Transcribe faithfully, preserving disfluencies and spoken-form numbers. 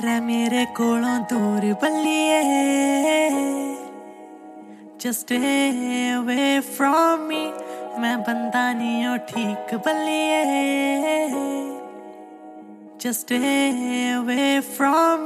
रह मेरे कोलों दूर बल्लिए, just stay away from me, मैं बंदा नहीं हूँ ठीक बल्लिए, just stay away from